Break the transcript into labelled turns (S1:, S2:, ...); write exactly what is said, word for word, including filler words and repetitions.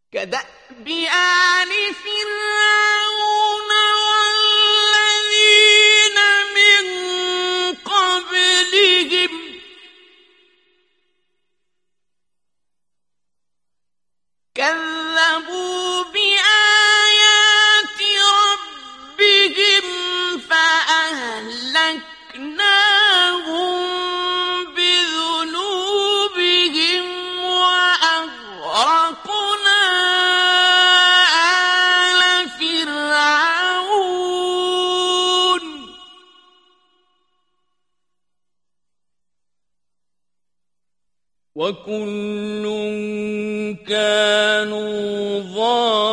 S1: كدأب آل فرعون والذين من قبلهم كذبوا بآيات ربهم فأهلكناهم بذنوبهم وأغرقنا آل فرعون وكل كانوا ظالمين.